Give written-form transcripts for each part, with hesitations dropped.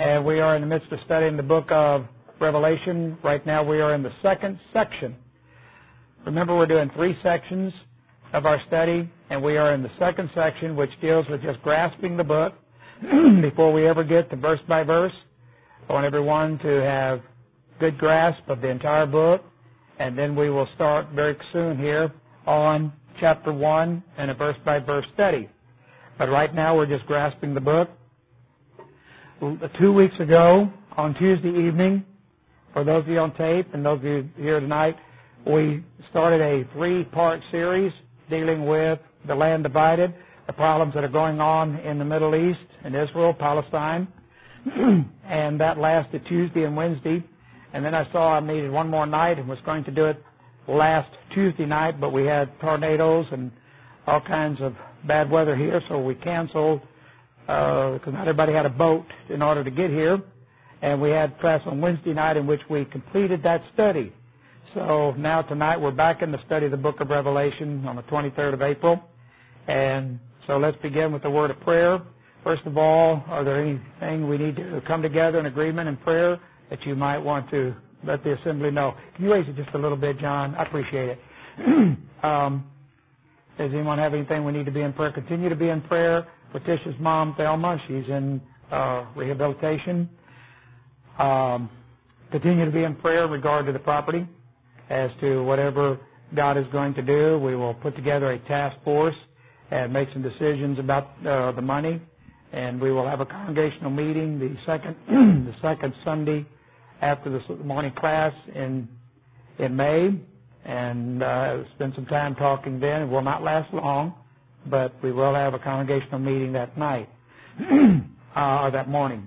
And we are in the midst of studying the book of Revelation. Right now we are in the second section. Remember, we're doing 3 sections of our study, and we are in the second section, which deals with just grasping the book before we ever get to verse by verse. I want everyone to have good grasp of the entire book, and then we will start very soon here on chapter 1 and a verse by verse study. But right now we're just grasping the book. 2 weeks ago, on Tuesday evening, for those of you on tape and those of you here tonight, we started a 3-part series dealing with the land divided, the problems that are going on in the Middle East, in Israel, Palestine. And that lasted Tuesday and Wednesday. And then I saw I needed one more night and was going to do it last Tuesday night, but we had tornadoes and all kinds of bad weather here, so we canceled because not everybody had a boat in order to get here. And we had class on Wednesday night in which we completed that study. So now tonight we're back in the study of the book of Revelation on the 23rd of April. And so let's begin with the word of prayer. First of all, are there anything we need to come together in agreement in prayer that you might want to let the assembly know? Can you raise it just a little bit, John? I appreciate it. Does anyone have anything we need to be in prayer? Continue to be in prayer. Letitia's mom, Thelma, she's in rehabilitation. Continue to be in prayer in regard to the property as to whatever God is going to do. We will put together a task force and make some decisions about the money, and we will have a congregational meeting the second Sunday after the morning class in May, and spend some time talking then. It will not last long, but we will have a congregational meeting that night or that morning.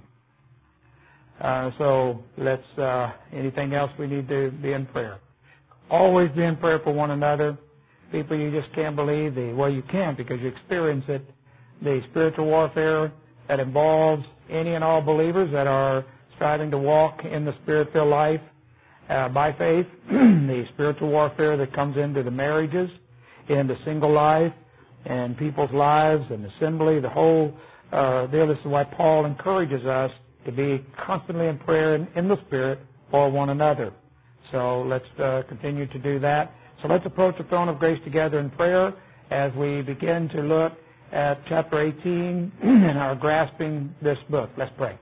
So let's, anything else we need to be in prayer. Always be in prayer for one another. People you just can't believe, well, you can because you experience it, the spiritual warfare that involves any and all believers that are striving to walk in the Spirit-filled life by faith, the spiritual warfare that comes into the marriages, into single life, and people's lives and assembly, the whole deal. This is why Paul encourages us to be constantly in prayer and in the Spirit for one another. So let's continue to do that. So let's approach the throne of grace together in prayer as we begin to look at chapter 18 and our grasping this book. Let's pray.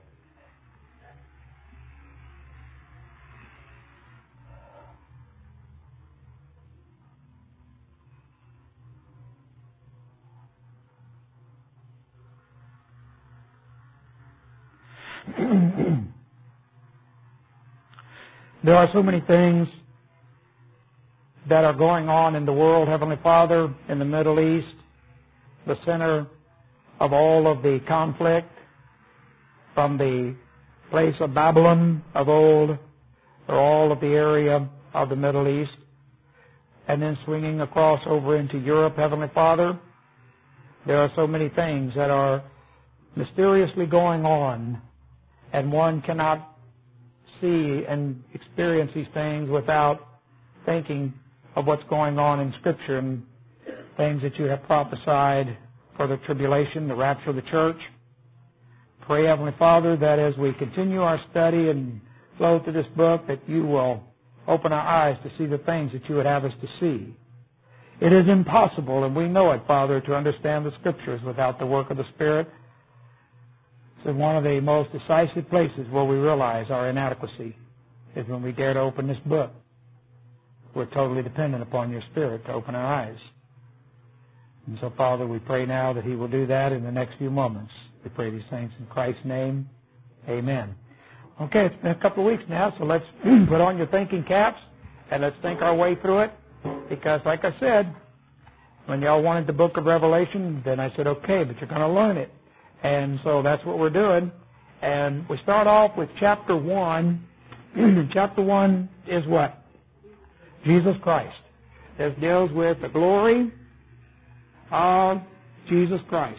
There are so many things that are going on in the world, Heavenly Father, in the Middle East, the center of all of the conflict, from the place of Babylon of old, or all of the area of the Middle East, and then swinging across over into Europe, Heavenly Father. There are so many things that are mysteriously going on, and one cannot see and experience these things without thinking of what's going on in Scripture and things that you have prophesied for the tribulation, the rapture of the church. Pray, Heavenly Father, that as we continue our study and flow through this book, that you will open our eyes to see the things that you would have us to see. It is impossible, and we know it, Father, to understand the Scriptures without the work of the Spirit. It's one of the most decisive places where we realize our inadequacy is when we dare to open this book. We're totally dependent upon your Spirit to open our eyes. And so, Father, we pray now that He will do that in the next few moments. We pray these things in Christ's name. Amen. Okay, it's been a couple of weeks now, so let's put on your thinking caps and let's think our way through it. Because, like I said, when y'all wanted the book of Revelation, then I said, okay, but you're going to learn it. And so that's what we're doing. And we start off with chapter 1. Chapter 1 is what? Jesus Christ. This deals with the glory of Jesus Christ.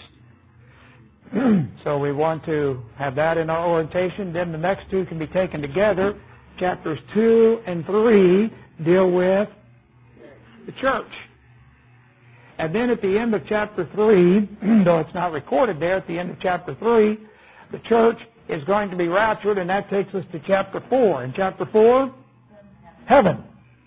So we want to have that in our orientation. Then the next two can be taken together. Chapters 2 and 3 deal with the church. And then at the end of chapter 3, though it's not recorded there, at the end of chapter 3, the church is going to be raptured, and that takes us to chapter 4. In chapter 4, heaven.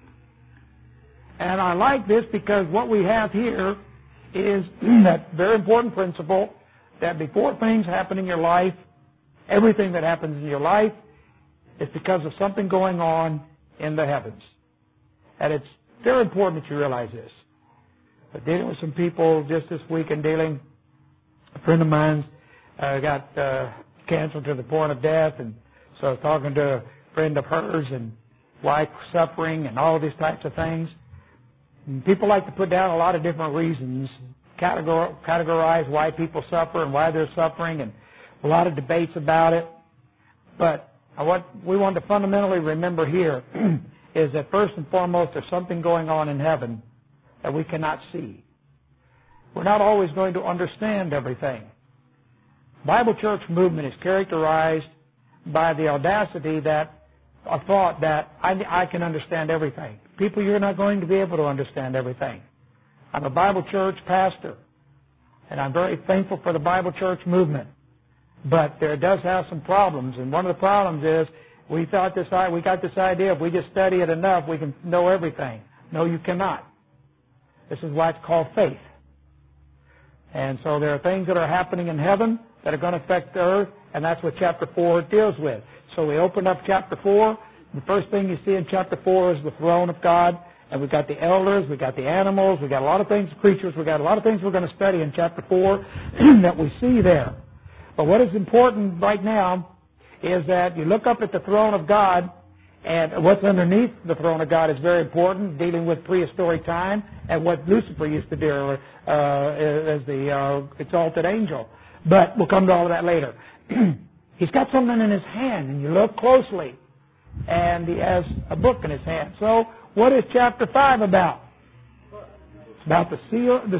And I like this because what we have here is that very important principle that before things happen in your life, everything that happens in your life is because of something going on in the heavens. And it's very important that you realize this. But dealing with some people just this week and dealing, a friend of mine got cancer to the point of death, and so I was talking to a friend of hers and wife suffering and all these types of things. And people like to put down a lot of different reasons, categorize why people suffer and why they're suffering, and a lot of debates about it. But what we want to fundamentally remember here is that first and foremost there's something going on in heaven that we cannot see. We're not always going to understand everything. Bible church movement is characterized by the audacity that a thought that I can understand everything. People, you're not going to be able to understand everything. I'm a Bible church pastor, and I'm very thankful for the Bible church movement. But there does have some problems, and one of the problems is we got this idea if we just study it enough, we can know everything. No, you cannot. This is why it's called faith. And so there are things that are happening in heaven that are going to affect the earth, and that's what chapter 4 deals with. So we open up chapter 4. The first thing you see in chapter 4 is the throne of God, and we've got the elders, we've got the animals, we've got a lot of things, creatures, we've got a lot of things we're going to study in chapter 4 that we see there. But what is important right now is that you look up at the throne of God, and what's underneath the throne of God is very important, dealing with prehistoric time and what Lucifer used to do as the exalted angel. But we'll come to all of that later. He's got something in his hand, and you look closely, and he has a book in his hand. So what is chapter 5 about? It's about the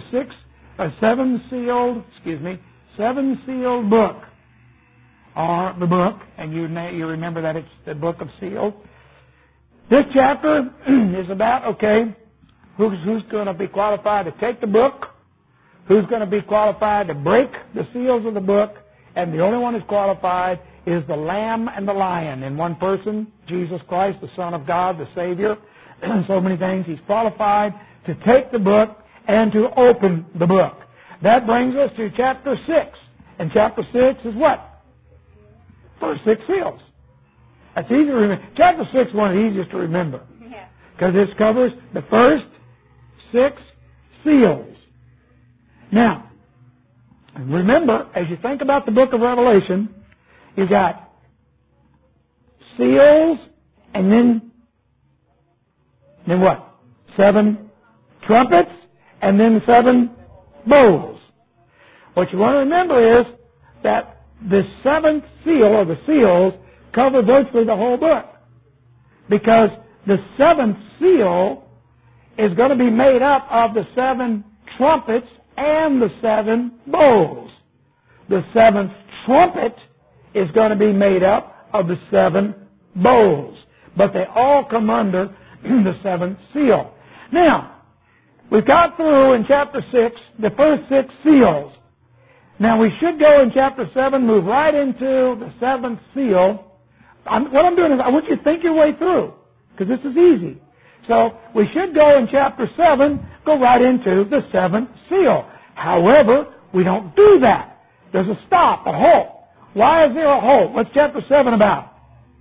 seven sealed book, or the book, and you remember that it's the book of seals. This chapter is about, who's going to be qualified to take the book, who's going to be qualified to break the seals of the book, and the only one who's qualified is the Lamb and the Lion in one person, Jesus Christ, the Son of God, the Savior. So many things. He's qualified to take the book and to open the book. That brings us to chapter 6. And chapter 6 is what? First 6 seals. That's easy to remember. Chapter 6 is one of the easiest to remember. Because this covers the first 6 seals. Now, remember, as you think about the book of Revelation, you've got seals and then what? 7 trumpets and then 7 bowls. What you want to remember is that the 7th seal, or the seals, cover virtually the whole book. Because the 7th seal is going to be made up of the 7 trumpets and the 7 bowls. The 7th trumpet is going to be made up of the 7 bowls. But they all come under the 7th seal. Now, we've got through in chapter 6 the first 6 seals. Now we should go in chapter 7, move right into the 7th seal. What I'm doing is I want you to think your way through, because this is easy. So we should go in chapter 7, go right into the 7th seal. However, we don't do that. There's a stop, a halt. Why is there a halt? What's chapter 7 about?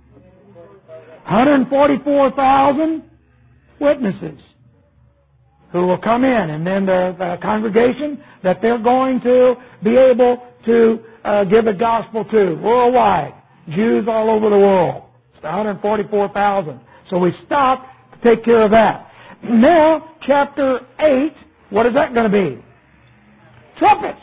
144,000 witnesses who will come in, and then the congregation that they're going to be able to give the gospel to worldwide. Jews all over the world. It's 144,000. So we stop to take care of that. Now, chapter 8, what is that going to be? Trumpets.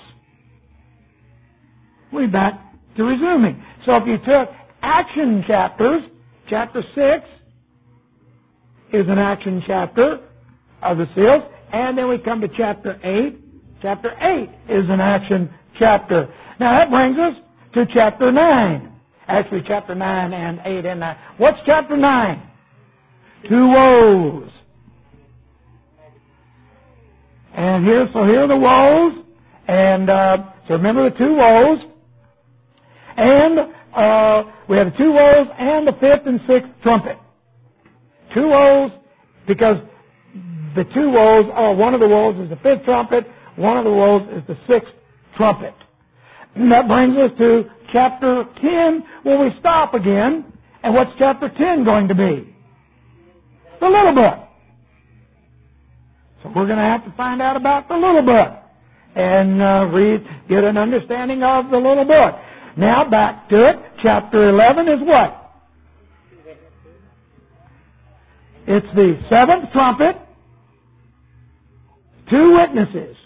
We're back to resuming. So if you took action chapters, chapter 6 is an action chapter of the seals, and then we come to chapter 8. Chapter 8 is an action chapter. Now that brings us to chapter 9. Actually, chapter 9 and 8 and 9. What's chapter 9? 2 woes. And here are the woes. And so remember the 2 woes. And we have the two woes and the fifth and sixth trumpet. Two woes, because the two woes are, one of the woes is the fifth trumpet, one of the woes is the sixth trumpet. And that brings us to chapter 10, where we stop again. And what's chapter 10 going to be? The little book. So we're going to have to find out about the little book and get an understanding of the little book. Now back to it. Chapter 11 is what? It's the seventh trumpet, two witnesses.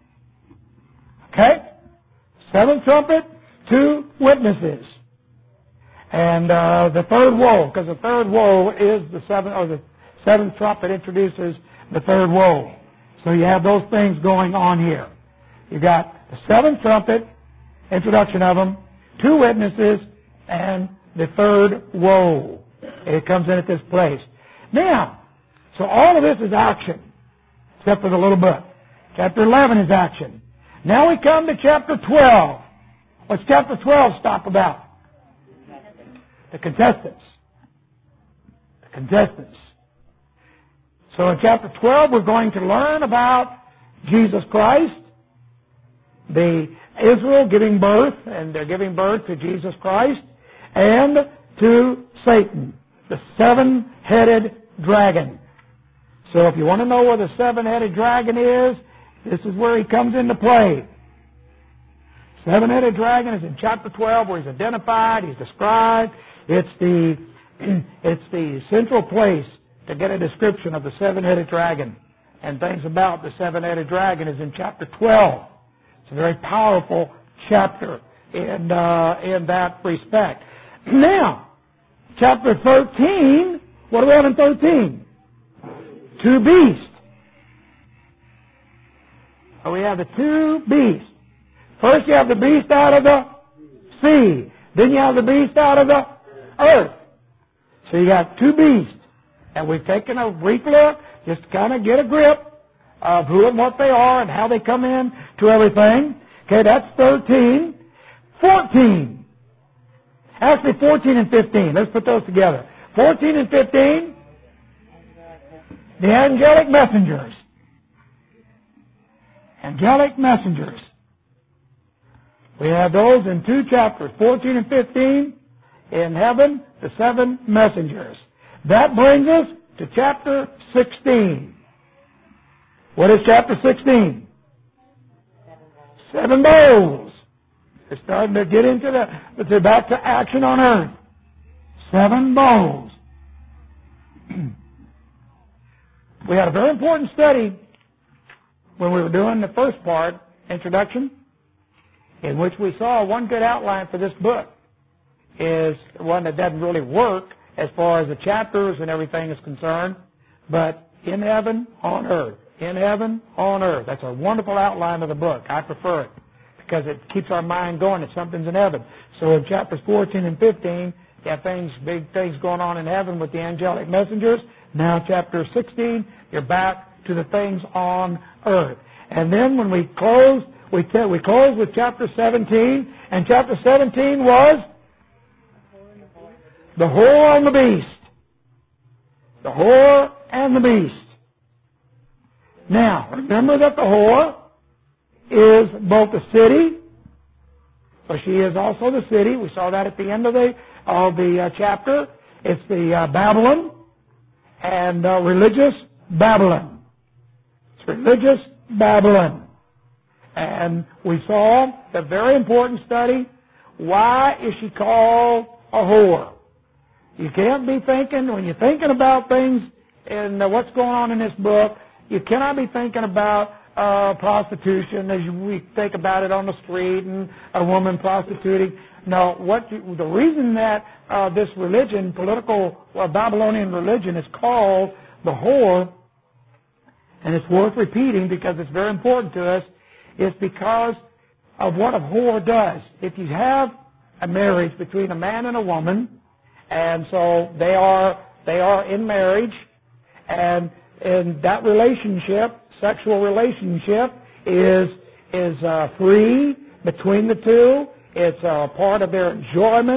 Okay? Seventh trumpet, two witnesses. And the third woe, because the third woe is the seventh trumpet introduces the third woe. So you have those things going on here. You got the seventh trumpet, introduction of them, two witnesses, and the third woe. It comes in at this place. Now, so all of this is action, except for the little book. Chapter 11 is action. Now we come to chapter 12. What's chapter 12 stop about? The contestants. The contestants. So in chapter 12 we're going to learn about Jesus Christ, the Israel giving birth, and they're giving birth to Jesus Christ, and to Satan, the seven-headed dragon. So if you want to know where the seven-headed dragon is, this is where he comes into play. Seven-headed dragon is in chapter 12, where he's identified, he's described. It's the central place to get a description of the seven-headed dragon. And things about the seven-headed dragon is in chapter 12. It's a very powerful chapter in that respect. Now, chapter 13, what do we have in 13? Two beasts. We have the two beasts. First you have the beast out of the sea. Then you have the beast out of the earth. So you got two beasts. And we've taken a brief look just to kind of get a grip of who and what they are and how they come in to everything. Okay, that's 13. 14. Actually 14 and 15. Let's put those together. 14 and 15. The angelic messengers. Angelic messengers. We have those in two chapters, 14 and 15. In heaven, the seven messengers. That brings us to chapter 16. What is chapter 16? Seven bowls. They're starting to get into they're back to action on earth. Seven bowls. We had a very important study when we were doing the first part, introduction, in which we saw one good outline for this book is one that doesn't really work as far as the chapters and everything is concerned, but in heaven, on earth. In heaven, on earth. That's a wonderful outline of the book. I prefer it because it keeps our mind going that something's in heaven. So in chapters 14 and 15, you have big things going on in heaven with the angelic messengers. Now chapter 16, you're back to the things on earth. And then when we close, we close with chapter 17, and chapter 17 was the whore and the beast. The whore and the beast. Now, remember that the whore is both the city, so she is also the city. We saw that at the end of the chapter. It's the Babylon and religious Babylon. It's religious Babylon. And we saw the very important study, why is she called a whore? You can't be thinking, when you're thinking about things and what's going on in this book, you cannot be thinking about prostitution as we think about it on the street and a woman prostituting. No, the reason that this religion, political Babylonian religion, is called the whore, and it's worth repeating because it's very important to us, is because of what a whore does. If you have a marriage between a man and a woman, and so they are in marriage, and in that relationship, sexual relationship is free between the two. It's a part of their enjoyment,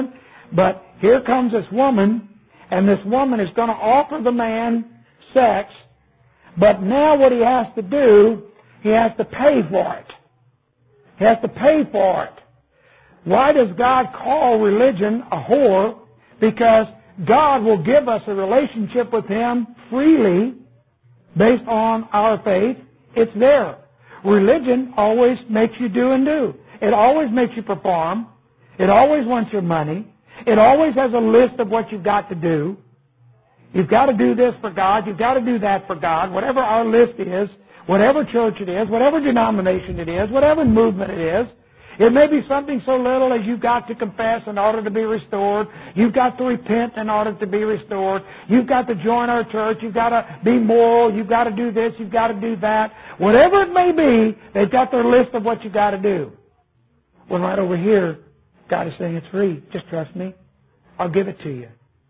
But here comes this woman, and this woman is going to offer the man sex, but now what he has to do, he has to pay for it. He has to pay for it. Why does God call religion a whore? Because God will give us a relationship with Him freely based on our faith. It's there. Religion always makes you do and do. It always makes you perform. It always wants your money. It always has a list of what you've got to do. You've got to do this for God. You've got to do that for God. Whatever our list is, whatever church it is, whatever denomination it is, whatever movement it is, it may be something so little as you've got to confess in order to be restored. You've got to repent in order to be restored. You've got to join our church. You've got to be moral. You've got to do this. You've got to do that. Whatever it may be, they've got their list of what you've got to do. Well, right over here, God is saying it's free. Just trust me. I'll give it to you.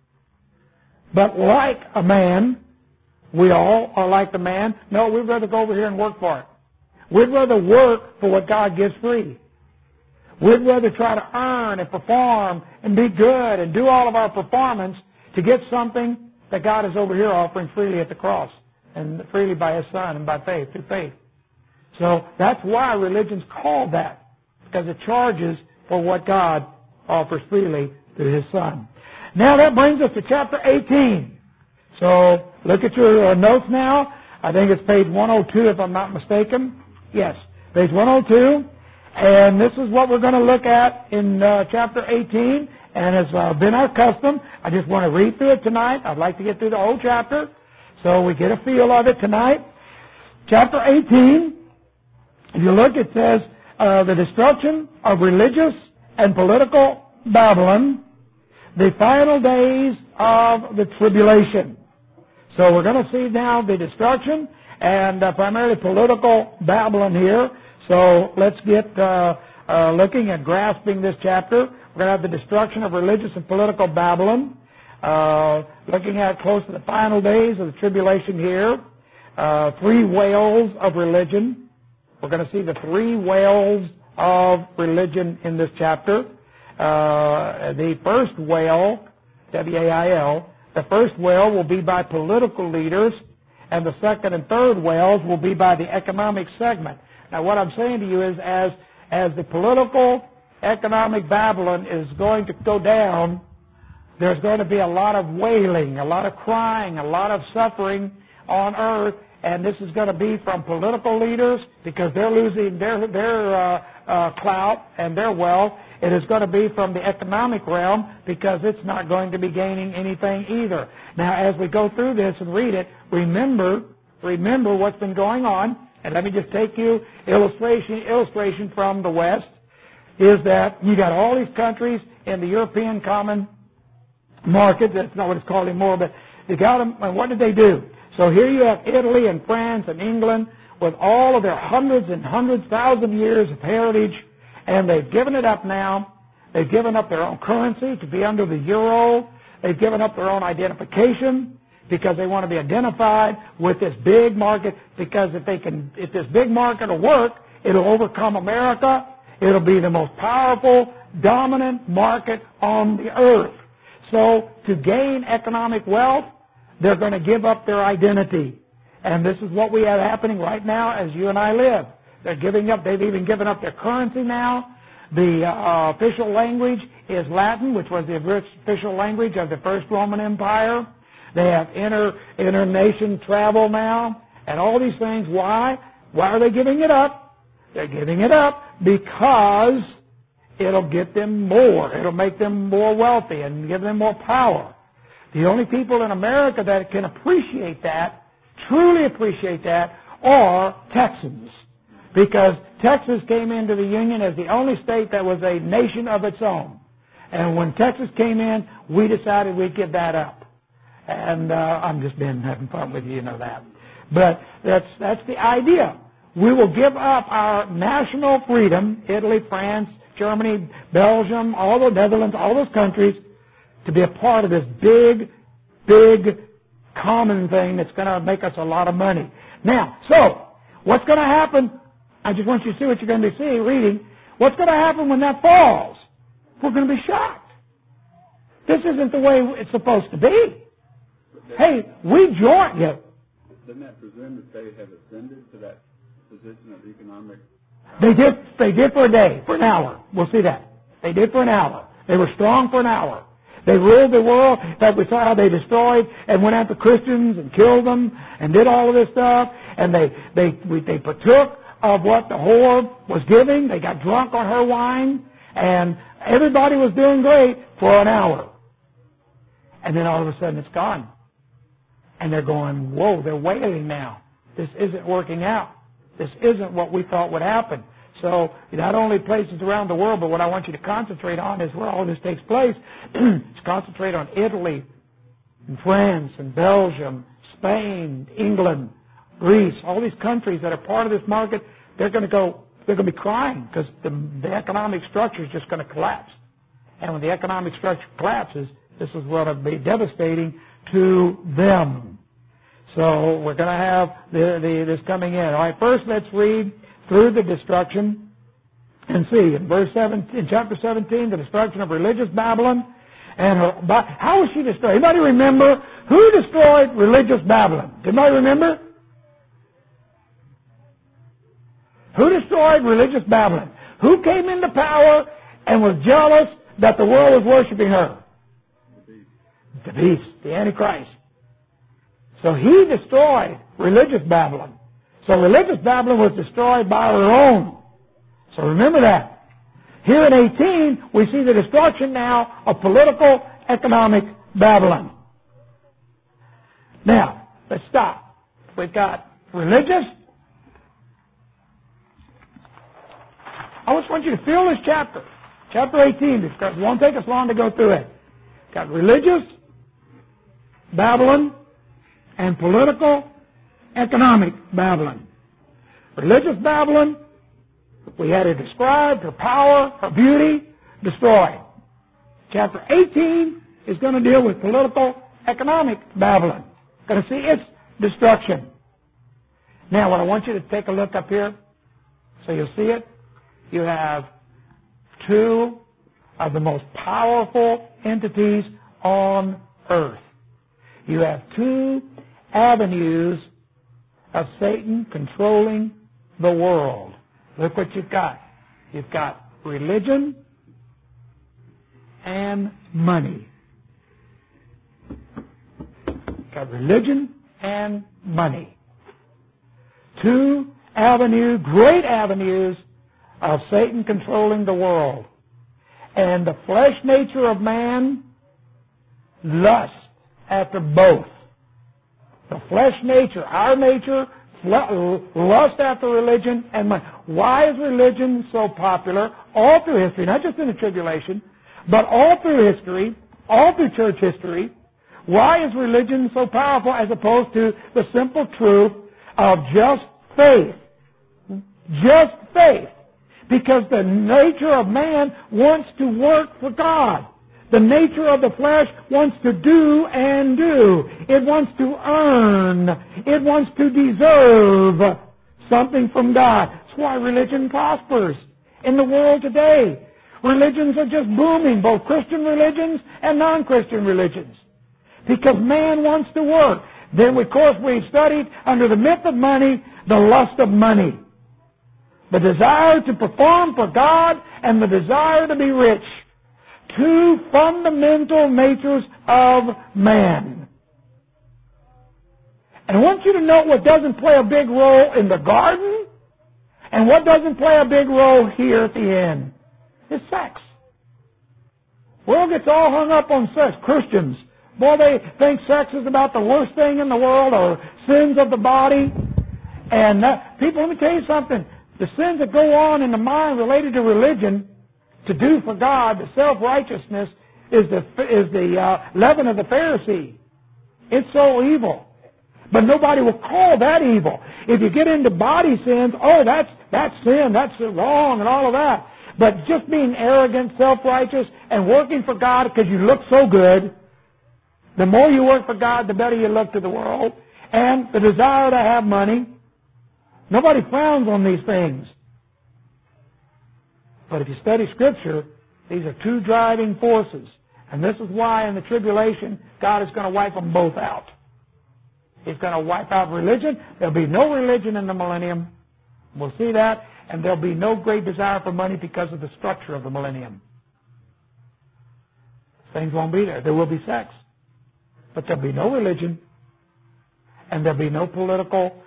But like a man, we all are like the man. No, we'd rather go over here and work for it. We'd rather work for what God gives free. We'd rather try to earn and perform and be good and do all of our performance to get something that God is over here offering freely at the cross and freely by His Son and by faith, through faith. So that's why religion's called that, because it charges for what God offers freely through His Son. Now that brings us to chapter 18. So look at your notes now. I think it's page 102 if I'm not mistaken. Yes, page 102. And this is what we're going to look at in chapter 18. And as been our custom, I just want to read through it tonight. I'd like to get through the whole chapter so we get a feel of it tonight. Chapter 18, if you look, it says, the destruction of religious and political Babylon, the final days of the tribulation. So we're going to see now the destruction and primarily political Babylon here. So let's get looking and grasping this chapter. We're going to have the destruction of religious and political Babylon. Looking at close to the final days of the tribulation here. Three whales of religion. We're going to see the three whales of religion in this chapter. The first whale, W-A-I-L, the first whale will be by political leaders, and the second and third whales will be by the economic segment. Now what I'm saying to you is as the political economic Babylon is going to go down, there's going to be a lot of wailing, a lot of crying, a lot of suffering on earth, and this is going to be from political leaders because they're losing their clout and their wealth. It is going to be from the economic realm because it's not going to be gaining anything either. Now, as we go through this and read it, remember what's been going on. And let me just take you illustration from the West, is that you got all these countries in the European Common Market. That's not what it's called anymore, but you got them, and what did they do? So here you have Italy and France and England with all of their hundreds and hundreds, thousand years of heritage, and they've given it up now. They've given up their own currency to be under the euro. They've given up their own identification because they want to be identified with this big market, because if this big market will work, it'll overcome America. It'll be the most powerful, dominant market on the earth. So to gain economic wealth, they're going to give up their identity. And this is what we have happening right now as you and I live. They've even given up their currency now. The official language is Latin, which was the official language of the First Roman Empire. They have inter-nation travel now, and all these things. Why? Why are they giving it up? They're giving it up because it'll get them more. It'll make them more wealthy and give them more power. The only people in America that can appreciate that, truly appreciate that, are Texans. Because Texas came into the Union as the only state that was a nation of its own. And when Texas came in, we decided we'd give that up. And I'm just having fun with you, you know that. But that's the idea. We will give up our national freedom, Italy, France, Germany, Belgium, all the Netherlands, all those countries, to be a part of this big, big common thing that's going to make us a lot of money. Now, so, what's going to happen? I just want you to see what you're going to be reading. What's going to happen when that falls? We're going to be shocked. This isn't the way it's supposed to be. Hey, we join you. Doesn't that presume that they have ascended to that position of economic? They did for a day, for an hour. We'll see that. They did for an hour. They were strong for an hour. They ruled the world. In fact, we saw how they destroyed and went after Christians and killed them and did all of this stuff. And they partook of what the whore was giving. They got drunk on her wine. And everybody was doing great for an hour. And then all of a sudden it's gone. And they're going, whoa, they're wailing now. This isn't working out. This isn't what we thought would happen. So not only places around the world, but what I want you to concentrate on is where all this takes place. Concentrate on Italy, and France, and Belgium, Spain, England, Greece, all these countries that are part of this market. They're going to be crying because the economic structure is just going to collapse. And when the economic structure collapses, this is going to be devastating to them. So we're going to have this coming in. All right, first let's read through the destruction and see in in chapter 17, the destruction of religious Babylon. And how was she destroyed? Anybody remember who destroyed religious Babylon? Anybody remember? Who destroyed religious Babylon? Who came into power and was jealous that the world was worshiping her? The beast, the Antichrist. So he destroyed religious Babylon. So religious Babylon was destroyed by her own. So remember that. Here in 18, we see the destruction now of political, economic Babylon. Now, let's stop. We've got religious. I just want you to feel this chapter. Chapter 18, because it won't take us long to go through it. Got religious, Babylon, and political, economic Babylon. Religious Babylon, we had it described, her power, her beauty, destroyed. Chapter 18 is going to deal with political, economic Babylon. Going to see its destruction. Now, what I want you to take a look up here, so you'll see it. You have two of the most powerful entities on earth. You have two avenues of Satan controlling the world. Look what you've got. You've got religion and money. You've got religion and money. Two avenues, great avenues of Satan controlling the world. And the flesh nature of man lusts after both. The flesh nature, our nature, lust after religion and money. Why is religion so popular all through history, not just in the tribulation, but all through history, all through church history? Why is religion so powerful as opposed to the simple truth of just faith? Just faith. Because the nature of man wants to work for God. The nature of the flesh wants to do and do. It wants to earn. It wants to deserve something from God. That's why religion prospers in the world today. Religions are just booming, both Christian religions and non-Christian religions. Because man wants to work. Then, of course, we've studied under the myth of money, the lust of money. The desire to perform for God and the desire to be rich. Two fundamental natures of man. And I want you to note what doesn't play a big role in the garden and what doesn't play a big role here at the end. It's sex. The world gets all hung up on sex. Christians, boy, they think sex is about the worst thing in the world or sins of the body. And people, let me tell you something. The sins that go on in the mind related to religion, to do for God, the self-righteousness, is the leaven of the Pharisee. It's so evil. But nobody will call that evil. If you get into body sins, oh, that's sin, that's wrong, and all of that. But just being arrogant, self-righteous, and working for God because you look so good, the more you work for God, the better you look to the world. And the desire to have money. Nobody frowns on these things. But if you study Scripture, these are two driving forces. And this is why in the tribulation, God is going to wipe them both out. He's going to wipe out religion. There'll be no religion in the millennium. We'll see that. And there'll be no great desire for money because of the structure of the millennium. Things won't be there. There will be sex. But there'll be no religion. And there'll be no political,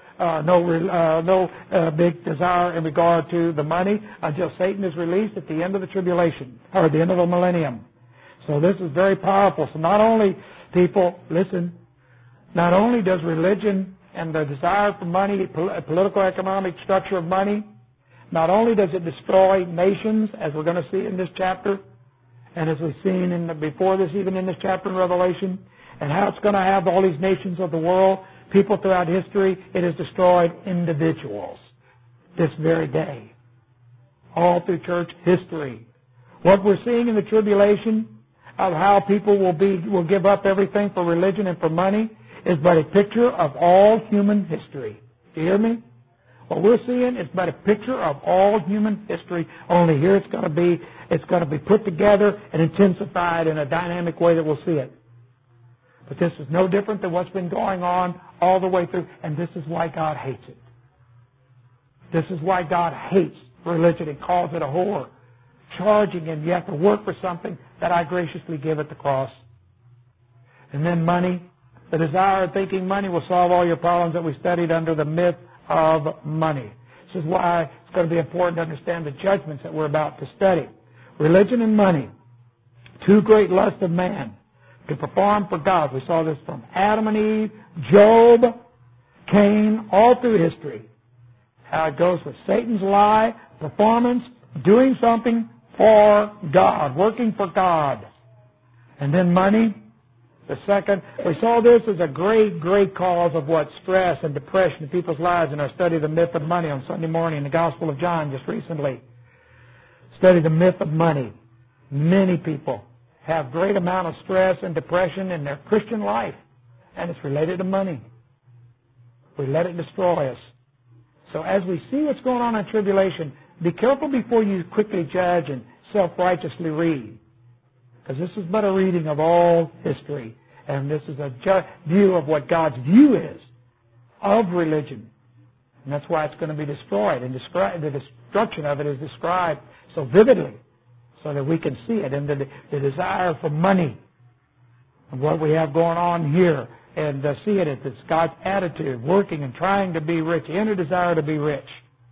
big desire in regard to the money until Satan is released at the end of the tribulation, or at the end of the millennium. So this is very powerful. So not only, people, listen, not only does religion and the desire for money, political economic structure of money, not only does it destroy nations, as we're going to see in this chapter, and as we've seen before this, even in this chapter in Revelation, and how it's going to have all these nations of the world, people throughout history, it has destroyed individuals this very day. All through church history. What we're seeing in the tribulation of how people will give up everything for religion and for money is but a picture of all human history. Do you hear me? What we're seeing is but a picture of all human history, only here it's going to be put together and intensified in a dynamic way that we'll see it. But this is no different than what's been going on all the way through, and this is why God hates it. This is why God hates religion and calls it a whore, charging him, you have to work for something that I graciously give at the cross. And then money, the desire of thinking money will solve all your problems that we studied under the myth of money. This is why it's going to be important to understand the judgments that we're about to study. Religion and money, two great lusts of man, to perform for God. We saw this from Adam and Eve, Job, Cain, all through history. How it goes with Satan's lie, performance, doing something for God, working for God. And then money, the second. We saw this as a great, great cause of what? Stress and depression in people's lives in our study of the myth of money on Sunday morning in the Gospel of John just recently. Study the myth of money. Many people have great amount of stress and depression in their Christian life, and it's related to money. We let it destroy us. So as we see what's going on in tribulation, be careful before you quickly judge and self-righteously read, because this is but a reading of all history, and this is a view of what God's view is of religion, and that's why it's going to be destroyed, and the destruction of it is described so vividly, so that we can see it, and the desire for money, and what we have going on here, and see it as it's God's attitude, working and trying to be rich, inner desire to be rich.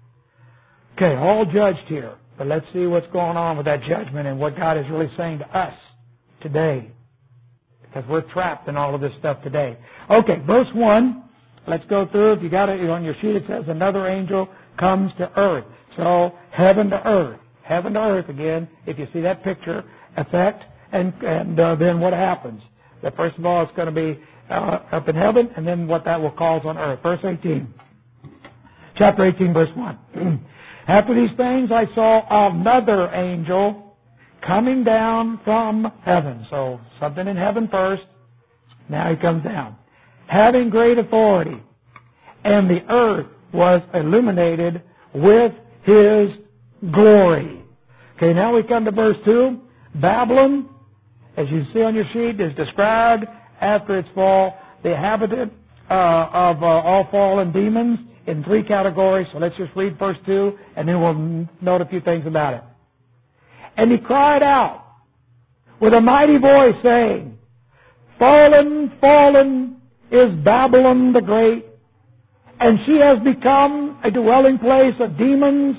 Okay, all judged here, but let's see what's going on with that judgment and what God is really saying to us today, because we're trapped in all of this stuff today. Okay, verse 1, let's go through. If you got it on your sheet, it says, another angel comes to earth. So, heaven to earth. Heaven to earth again, if you see that picture, effect, and then what happens? That first of all, it's going to be up in heaven, and then what that will cause on earth. Verse 18. Chapter 18, verse 1. After these things I saw another angel coming down from heaven. So, something in heaven first, now he comes down. Having great authority, and the earth was illuminated with his glory. Okay, now we come to verse 2. Babylon, as you see on your sheet, is described after its fall, the inhabitant of all fallen demons in three categories. So let's just read verse 2, and then we'll note a few things about it. And he cried out with a mighty voice, saying, Fallen, fallen is Babylon the Great, and she has become a dwelling place of demons,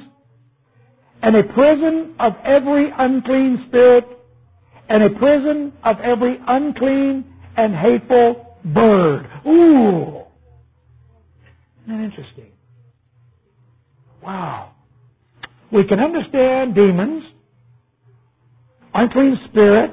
and a prison of every unclean spirit, and a prison of every unclean and hateful bird. Ooh! Isn't that interesting? Wow. We can understand demons, unclean spirit,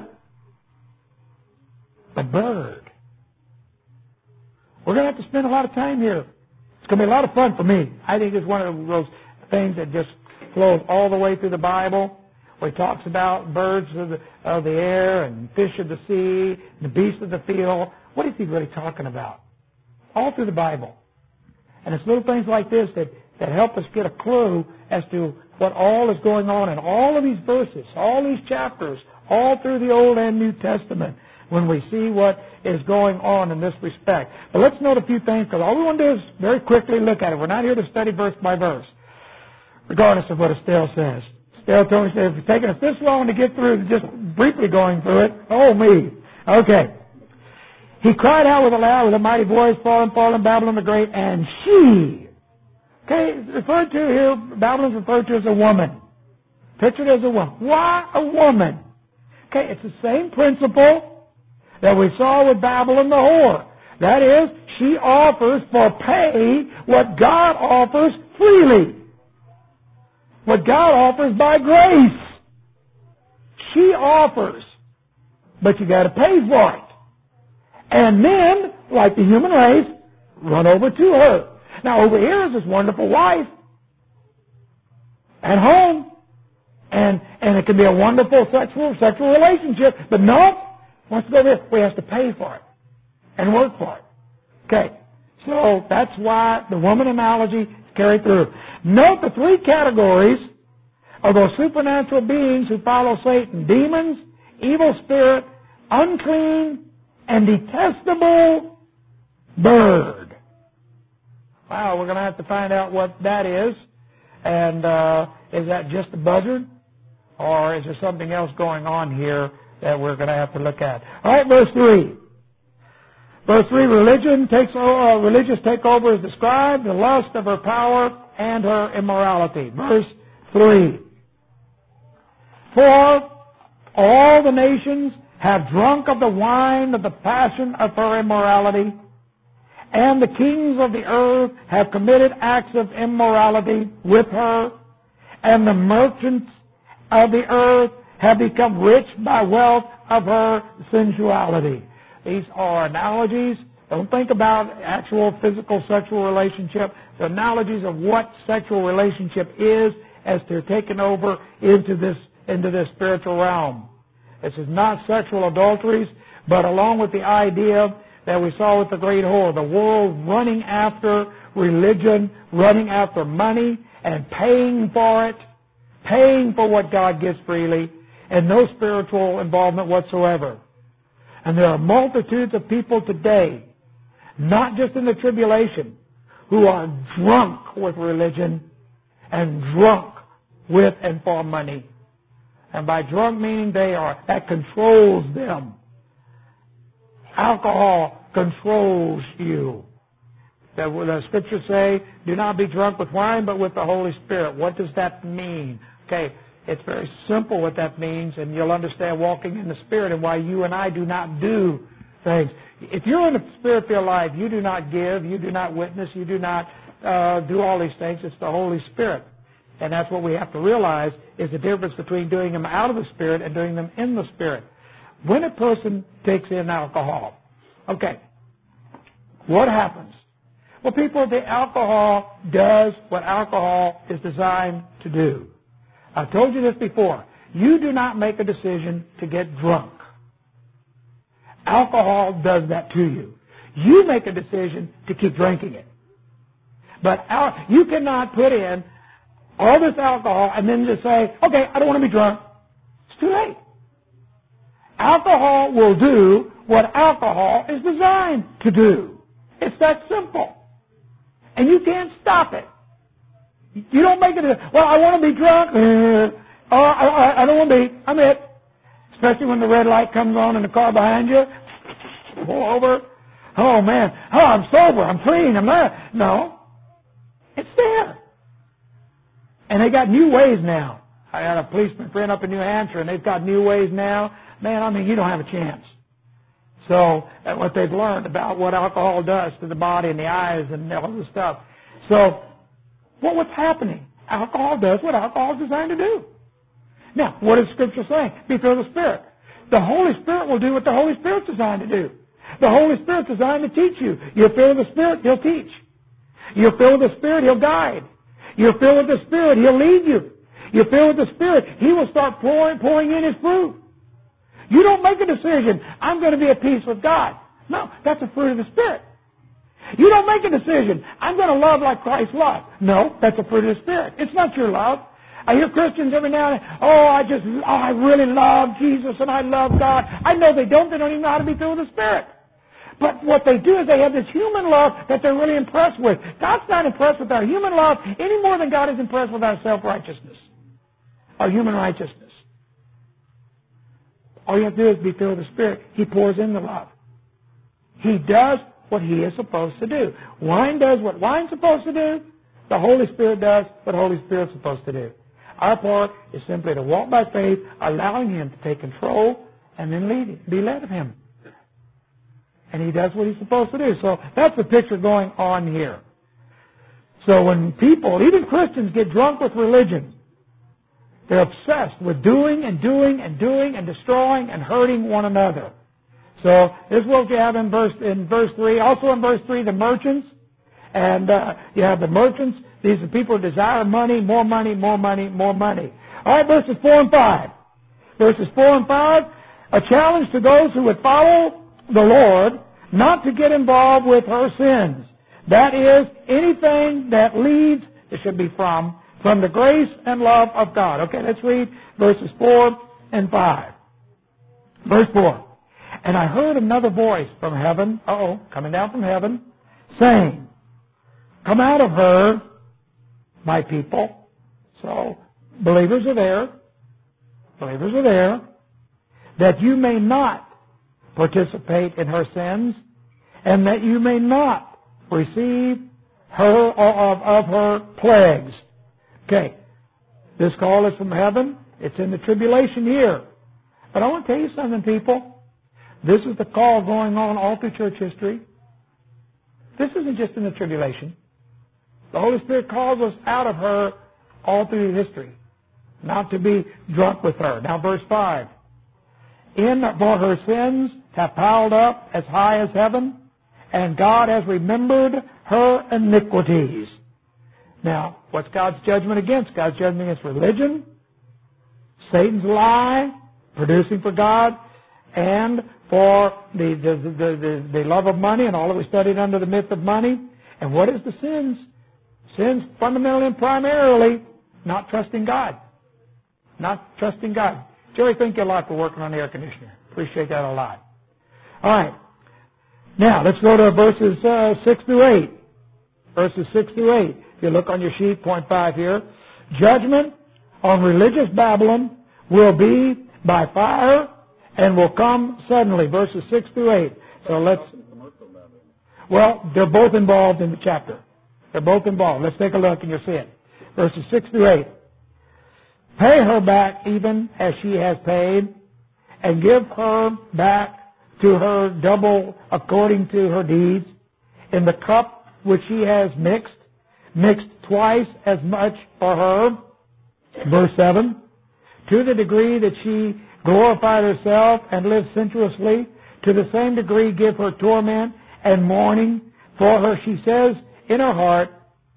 but bird. We're going to have to spend a lot of time here. It's going to be a lot of fun for me. I think it's one of those things that just flows all the way through the Bible, where he talks about birds of the air and fish of the sea and the beasts of the field. What is he really talking about? All through the Bible. And it's little things like this that help us get a clue as to what all is going on in all of these verses, all these chapters, all through the Old and New Testament when we see what is going on in this respect. But let's note a few things, because all we want to do is very quickly look at it. We're not here to study verse by verse, regardless of what Estelle says. Estelle told me, if it's taken us this long to get through just briefly going through it, oh me. Okay. He cried out with a loud, with a mighty voice, fallen, fallen, Babylon the Great, and she. Okay, it's referred to here, Babylon's referred to as a woman. Pictured as a woman. Why a woman? Okay, it's the same principle that we saw with Babylon the whore. That is, she offers for pay what God offers freely. What God offers by grace. She offers, but you got to pay for it. And men, like the human race, run over to her. Now over here is this wonderful wife at home. And it can be a wonderful sexual relationship. But no, once we go there, we have to pay for it and work for it. Okay, so that's why the woman analogy is carried through. Note the three categories of those supernatural beings who follow Satan: demons, evil spirit, unclean, and detestable bird. Wow, we're going to have to find out what that is. And is that just a buzzard? Or is there something else going on here that we're going to have to look at? All right, verse 3. Verse 3, religious takeover is described, the lust of her power and her immorality. Verse 3. For all the nations have drunk of the wine of the passion of her immorality, and the kings of the earth have committed acts of immorality with her, and the merchants of the earth have become rich by wealth of her sensuality. These are analogies. Don't think about actual physical sexual relationship. The analogies of what sexual relationship is as they're taken over into this spiritual realm. This is not sexual adulteries, but along with the idea that we saw with the great whore, the world running after religion, running after money, and paying for it, paying for what God gives freely, and no spiritual involvement whatsoever. And there are multitudes of people today, not just in the tribulation, who are drunk with religion and drunk with and for money. And by drunk meaning that controls them. Alcohol controls you. The scriptures say, do not be drunk with wine, but with the Holy Spirit. What does that mean? Okay, it's very simple what that means, and you'll understand walking in the Spirit and why you and I do not do things. If you're in a Spirit-filled life, you do not give, you do not witness, you do not do all these things. It's the Holy Spirit. And that's what we have to realize is the difference between doing them out of the Spirit and doing them in the Spirit. When a person takes in alcohol, okay, what happens? Well, the alcohol does what alcohol is designed to do. I've told you this before. You do not make a decision to get drunk. Alcohol does that to you. You make a decision to keep drinking it. But you cannot put in all this alcohol and then just say, okay, I don't want to be drunk. It's too late. Alcohol will do what alcohol is designed to do. It's that simple. And you can't stop it. You don't make it, well, I want to be drunk. I don't want to be. I'm it. Especially when the red light comes on in the car behind you. Pull over. Oh, man. Oh, I'm sober. I'm clean. I'm not. No. It's there. And they got new ways now. I had a policeman friend up in New Hampshire, and they've got new ways now. Man, I mean, you don't have a chance. So, that's what they've learned about what alcohol does to the body and the eyes and all this stuff. So, what's happening? Alcohol does what alcohol is designed to do. Now, what is Scripture saying? Be filled with the Spirit. The Holy Spirit will do what the Holy Spirit's designed to do. The Holy Spirit's designed to teach you. You're filled with the Spirit, He'll teach. You're filled with the Spirit, He'll guide. You're filled with the Spirit, He'll lead you. You're filled with the Spirit, He will start pouring in His fruit. You don't make a decision, I'm going to be at peace with God. No, that's a fruit of the Spirit. You don't make a decision, I'm going to love like Christ loved. No, that's a fruit of the Spirit. It's not your love. I hear Christians every now and then, I really love Jesus and I love God. I know they don't even know how to be filled with the Spirit. But what they do is they have this human love that they're really impressed with. God's not impressed with our human love any more than God is impressed with our self-righteousness, our human righteousness. All you have to do is be filled with the Spirit. He pours in the love. He does what He is supposed to do. Wine does what wine's supposed to do. The Holy Spirit does what the Holy Spirit's supposed to do. Our part is simply to walk by faith, allowing Him to take control, and then be led of Him. And He does what He's supposed to do. So that's the picture going on here. So when people, even Christians, get drunk with religion, they're obsessed with doing and doing and doing and destroying and hurting one another. So this is what you have in verse 3. Also in verse 3, the merchants. And you have the merchants. These are people who desire money, more money, more money, more money. All right, verses 4 and 5. Verses 4 and 5, a challenge to those who would follow the Lord not to get involved with her sins. That is, anything that leads, it should be from the grace and love of God. Okay, let's read verses 4 and 5. Verse 4. And I heard another voice from heaven, coming down from heaven, saying, come out of her, my people. So, believers are there. Believers are there. That you may not participate in her sins, and that you may not receive her or of her plagues. Okay, this call is from heaven. It's in the tribulation year. But I want to tell you something, people. This is the call going on all through church history. This isn't just in the tribulation. The Holy Spirit calls us out of her all through history, not to be drunk with her. Now, verse 5. For her sins have piled up as high as heaven, and God has remembered her iniquities. Now, what's God's judgment against? God's judgment against religion, Satan's lie, producing for God, and for the love of money and all that we studied under the myth of money. And what is the sins? Sins fundamentally and primarily not trusting God. Not trusting God. Jerry, thank you a lot for working on the air conditioner. Appreciate that a lot. All right. Now, let's go to verses 6 through 8. Verses 6 through 8. If you look on your sheet, point 5 here. Judgment on religious Babylon will be by fire and will come suddenly. Verses 6 through 8. So they're both involved in the chapter. They're both involved. Let's take a look and you'll see it. Verses 6 through 8. Pay her back even as she has paid, and give her back to her double according to her deeds. In the cup which she has mixed twice as much for her. Verse 7. To the degree that she glorified herself and lived sensuously, to the same degree give her torment and mourning for her. She says in her heart,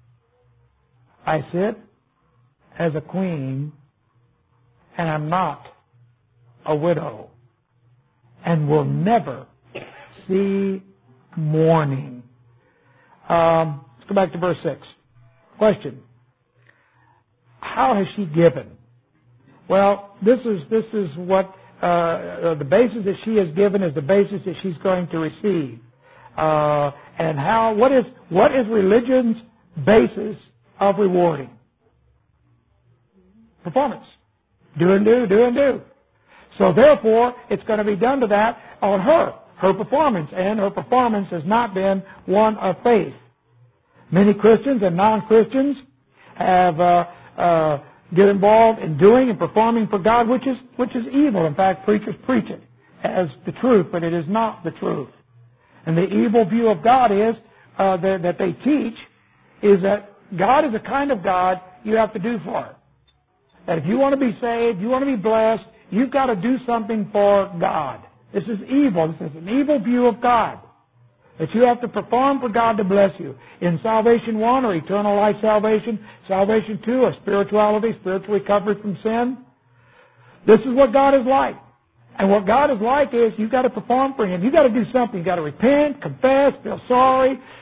I sit as a queen, and I'm not a widow, and will never see mourning. Let's go back to verse 6. Question. How has she given? Well, this is what the basis that she has given is the basis that she's going to receive. And what is religion's basis of rewarding? Performance. Do and do, do and do. So therefore, it's going to be done to that on her performance. And her performance has not been one of faith. Many Christians and non-Christians have get involved in doing and performing for God, which is evil. In fact, preachers preach it as the truth, but it is not the truth. And the evil view of God is that they teach is that God is the kind of God you have to do for it. That if you want to be saved, you want to be blessed, you've got to do something for God. This is evil. This is an evil view of God. That you have to perform for God to bless you. In Salvation 1, or eternal life salvation, Salvation 2, or spirituality, spiritual recovery from sin. This is what God is like. And what God is like is you've got to perform for Him. You've got to do something. You've got to repent, confess, feel sorry,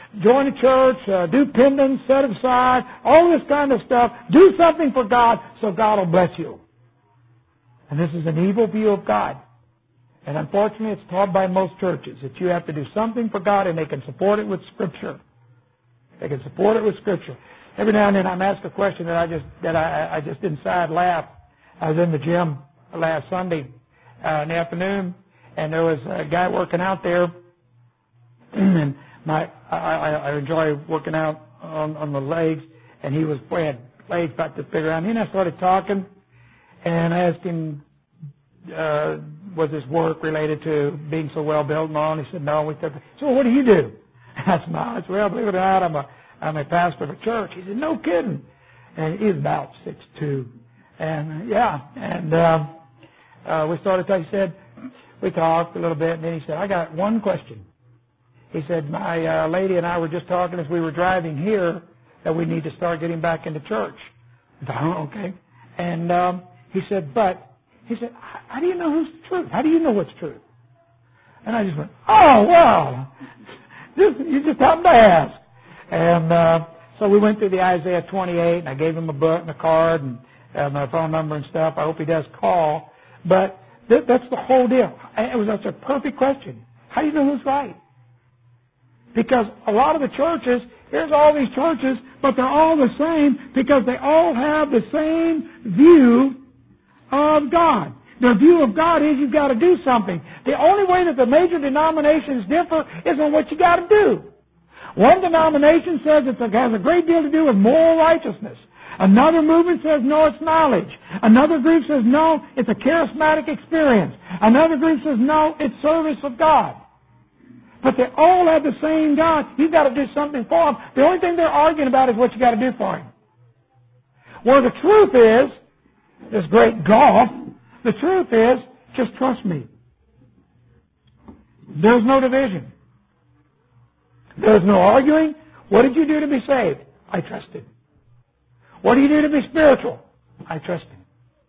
join a church, do pendants, set aside, all this kind of stuff. Do something for God so God will bless you. And this is an evil view of God. And unfortunately, it's taught by most churches that you have to do something for God and they can support it with Scripture. They can support it with Scripture. Every now and then I'm asked a question that I just inside laugh. I was in the gym last Sunday in the afternoon, and there was a guy working out there, and I enjoy working out on the legs, and he had legs about this big around. And I started talking, and I asked him, was his work related to being so well built and all? And he said, no. We said, so what do you do? I smiled. I said, well, believe it or not, I'm a pastor of a church. He said, no kidding. And he's about 6'2". And we started talking. He said, we talked a little bit, and then he said, I got one question. He said, my lady and I were just talking as we were driving here that we need to start getting back into church. I thought, oh, okay. And he said, how do you know who's the truth? How do you know what's true? And I just went, oh, well, you just happened to ask. And so we went through the Isaiah 28, and I gave him a book and a card and my phone number and stuff. I hope he does call. But that's the whole deal. That's a perfect question. How do you know who's right? Because a lot of the churches, here's all these churches, but they're all the same because they all have the same view of God. Their view of God is you've got to do something. The only way that the major denominations differ is on what you got to do. One denomination says it has a great deal to do with moral righteousness. Another movement says, no, it's knowledge. Another group says, no, it's a charismatic experience. Another group says, no, it's service of God. But they all have the same God. You've got to do something for them. The only thing they're arguing about is what you got to do for Him. Where the truth is, this great gulf, the truth is, just trust me. There's no division. There's no arguing. What did you do to be saved? I trusted. What do you do to be spiritual? I trust Him.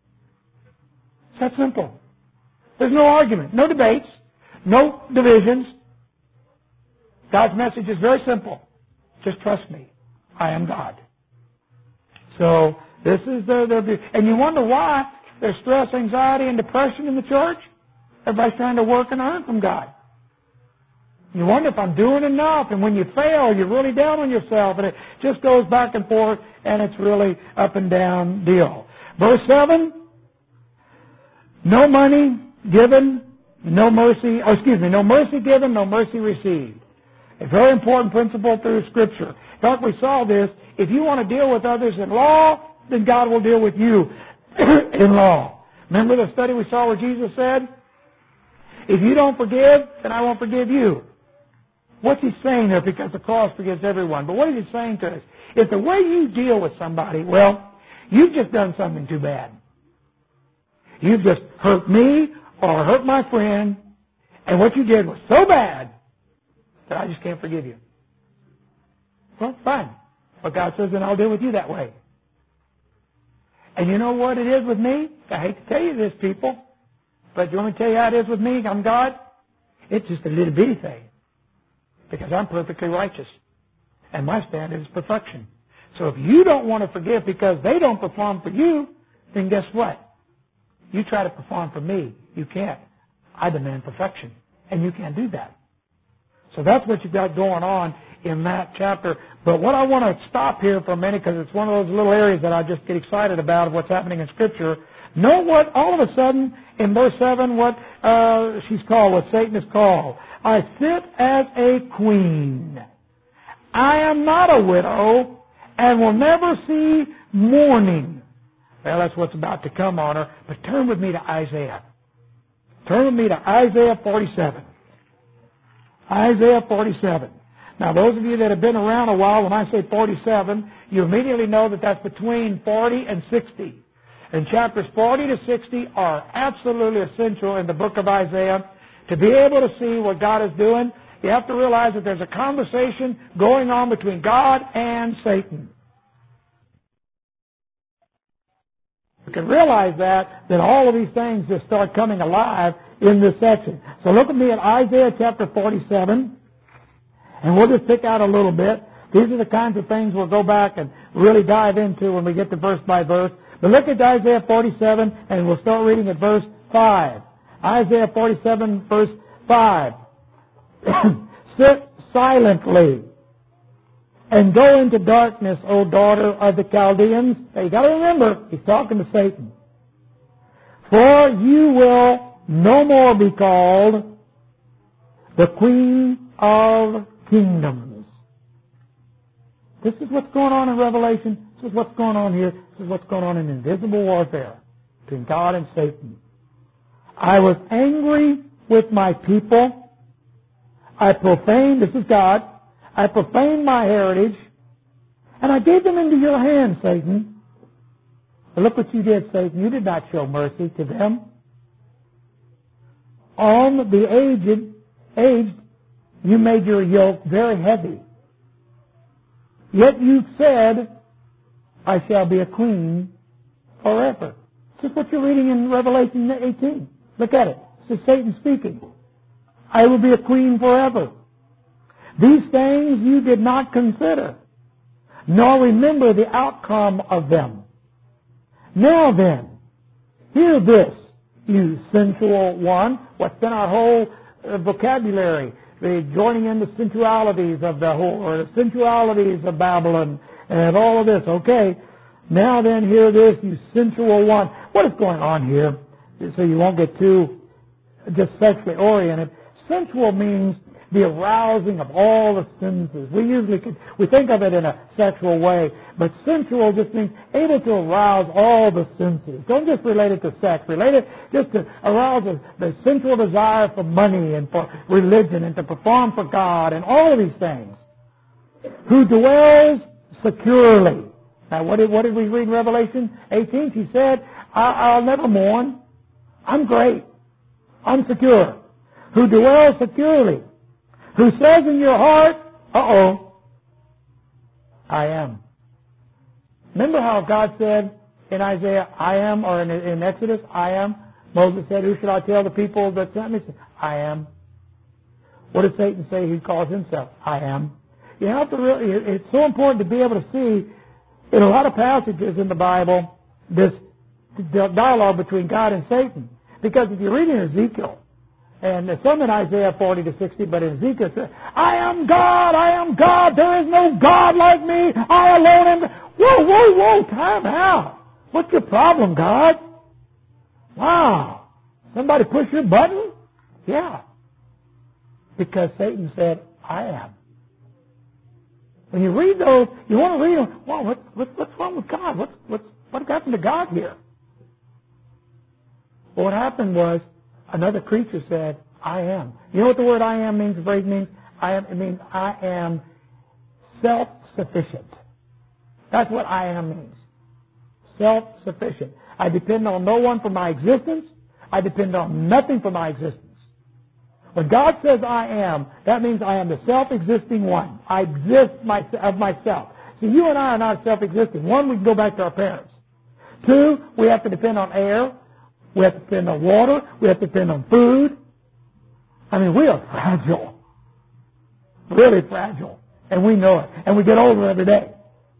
It's that simple. There's no argument, no debates, no divisions. God's message is very simple. Just trust me. I am God. So this is their view. And you wonder why there's stress, anxiety, and depression in the church? Everybody's trying to work and earn from God. You wonder if I'm doing enough, and when you fail, you're really down on yourself, and it just goes back and forth, and it's really up and down deal. Verse 7, no money given, no mercy given, no mercy received. A very important principle through Scripture. In fact, we saw this. If you want to deal with others in law, then God will deal with you in law. Remember the study we saw where Jesus said, if you don't forgive, then I won't forgive you. What's He saying there? Because the cross forgives everyone. But what is He saying to us? If the way you deal with somebody, well, you've just done something too bad. You've just hurt me or hurt my friend, and what you did was so bad that I just can't forgive you. Well, fine. But God says, then I'll deal with you that way. And you know what it is with me? I hate to tell you this, people, but you want me to tell you how it is with me? I'm God. It's just a little bitty thing. Because I'm perfectly righteous. And my standard is perfection. So if you don't want to forgive because they don't perform for you, then guess what? You try to perform for me. You can't. I demand perfection. And you can't do that. So that's what you've got going on in that chapter. But what I want to stop here for a minute, because it's one of those little areas that I just get excited about of what's happening in Scripture. Know what, all of a sudden, in verse 7, what she's called, what Satan is called. I sit as a queen. I am not a widow and will never see mourning. Well, that's what's about to come on her. But turn with me to Isaiah. Turn with me to Isaiah 47. Isaiah 47. Now, those of you that have been around a while, when I say 47, you immediately know that that's between 40 and 60. And chapters 40 to 60 are absolutely essential in the book of Isaiah. To be able to see what God is doing, you have to realize that there's a conversation going on between God and Satan. You can realize that all of these things just start coming alive in this section. So look at me at Isaiah chapter 47. And we'll just pick out a little bit. These are the kinds of things we'll go back and really dive into when we get to verse by verse. But look at Isaiah 47, and we'll start reading at verse 5. Isaiah 47, verse 5. Sit silently and go into darkness, O daughter of the Chaldeans. Now you got to remember, he's talking to Satan. For you will no more be called the Queen of Kingdoms. This is what's going on in Revelation. This is what's going on here. This is what's going on in invisible warfare between God and Satan. I was angry with my people. I profaned, this is God, I profaned my heritage, and I gave them into your hand, Satan. But look what you did, Satan. You did not show mercy to them. On the aged, you made your yoke very heavy. Yet you said, I shall be a queen forever. This is what you're reading in Revelation 18. Look at it. This is Satan speaking. I will be a queen forever. These things you did not consider, nor remember the outcome of them. Now then, hear this, you sensual one. What's been our whole vocabulary? The joining in the sensualities of the whore, the sensualities of Babylon, and all of this. Okay, now then, hear this, you sensual one. What is going on here? So you won't get too just sexually oriented. Sensual means the arousing of all the senses. We think of it in a sexual way, but sensual just means able to arouse all the senses. Don't just relate it to sex. Relate it just to arouse the sensual desire for money and for religion and to perform for God and all of these things. Who dwells securely. Now, what did we read in Revelation 18? She said, I'll never mourn. I'm great. I'm secure. Who dwells securely. Who says in your heart, I am. Remember how God said in Isaiah, I am, or in Exodus, I am? Moses said, who should I tell the people that sent me? I am. What does Satan say? He calls himself, I am. You have to really, it's so important to be able to see in a lot of passages in the Bible this dialogue between God and Satan. Because if you read in Ezekiel, and some in Isaiah 40 to 60, but in Ezekiel it says, I am God, there is no God like me, I alone am. Whoa, time out. What's your problem, God? Wow. Somebody push your button? Yeah. Because Satan said, I am. When you read those, you want to read them, well, what's wrong with God? What happened to God here? Well, what happened was, another creature said, I am. You know what the word I am means, the phrase means? It means I am self-sufficient. That's what I am means. Self-sufficient. I depend on no one for my existence. I depend on nothing for my existence. When God says I am, that means I am the self-existing one. I exist of myself. See, you and I are not self-existing. One, we can go back to our parents. Two, we have to depend on air. We have to depend on water. We have to depend on food. I mean, we are fragile. Really fragile. And we know it. And we get older every day.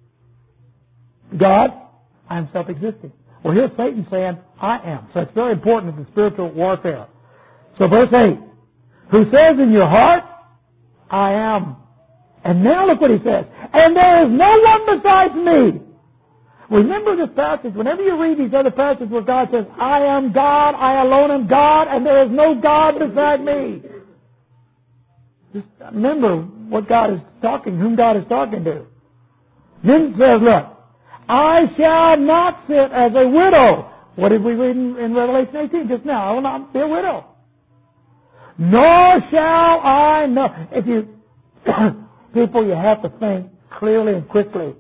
God, I am self-existing. Well, here's Satan saying, I am. So it's very important in spiritual warfare. So verse 8. Who says in your heart, I am. And now look what he says. And there is no one besides me. Remember this passage. Whenever you read these other passages where God says, I am God, I alone am God, and there is no God beside me. Just remember what God is talking, whom God is talking to. Then it says, look, I shall not sit as a widow. What did we read in Revelation 18 just now? I will not be a widow. Nor shall I know. If you, people, you have to think clearly and quickly.